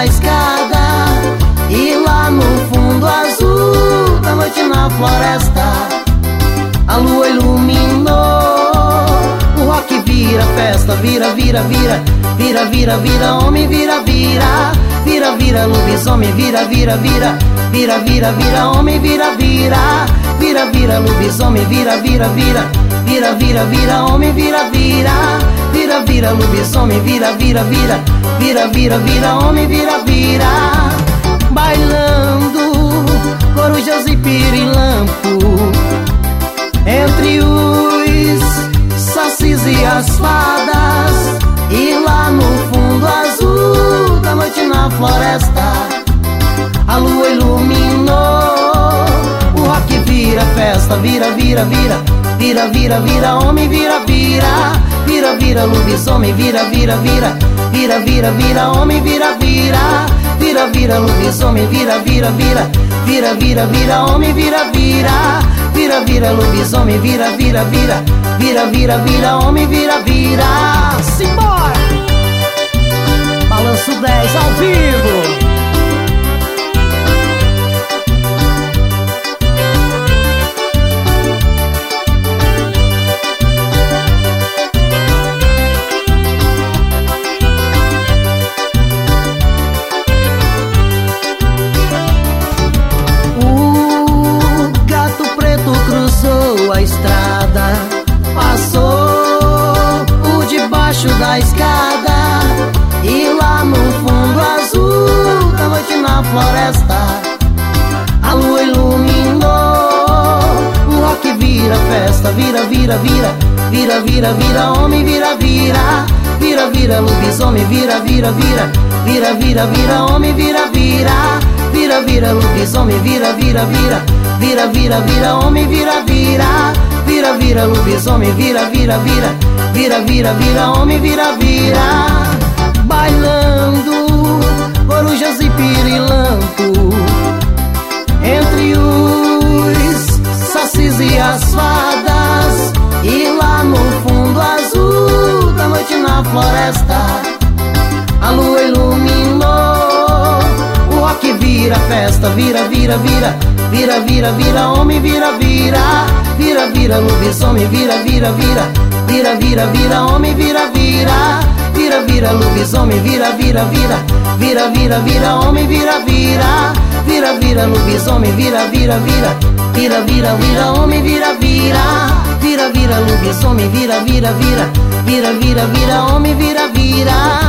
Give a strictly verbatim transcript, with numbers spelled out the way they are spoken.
da escada, e lá no fundo azul da noite na floresta, a lua iluminou. O rock vira festa, vira, vira, vira, vira, vira, vira, homem, vira, vira, vira, vira, lobisomem, vira, vira, vira, vira, vira, vira, homem, vira, vira, vira, vira, lobisomem, vira, vira, vira, vira, vira, vira, homem, vira, vira, vira, vira, lobisomem, vira, vira, vira, vira, vira, vira, homem, vira, vira, bailando corujas e pirilampo, entre os sacis e as fadas, e lá no fundo azul da noite na floresta, a lua iluminou. O rock vira festa, vira, vira, vira, vira, vira, vira, homem, vira, vira, vira, vira, lobisomem, vira, vira, vira, vira, vira, vira, homem, vira, vira, vira, vira, lobisomem, vira, vira, vira, vira, vira, vira, homem, vira, vira, vira, vira, lobisomem, vira, vira, vira, vira, vira, vira, homem, vira, vira. Simbora! Balanço dez ao vivo. A estrada passou por debaixo da escada, e lá no fundo azul da noite na floresta, a lua iluminou. O rock vira festa, vira, vira, vira, vira, vira, vira, homem, vira, vira, vira, vira, lobisomem, vira, vira, vira, vira, vira, vira, homem, vira, vira, vira, vira, lobisomem, vira, vira, vira, vira, vira, vira, homem, vira, vira, vira, vira, lobisomem, vira, vira, vira, vira, vira, vira, homem, vira, vira, bailando corujas e pirilampo, entre os sacis e as fadas, e lá no fundo azul da noite na floresta, a lua iluminou. O rock vira festa, vira, vira, vira, vira, vira, vira, homem, vira, vira, vira, vira, lobisomem, vira, vira, vira, vira, vira, vira, homem, vira, vira, vira, vira, lobisomem, vira, vira, vira, vira, vira, vira, homem, vira, vira, vira, vira, lobisomem, vira, vira, vira, vira, vira, vira, homem, vira, vira, vira, vira, lobisomem, vira, vira, vira, vira, vira, vira, homem, vira, vira.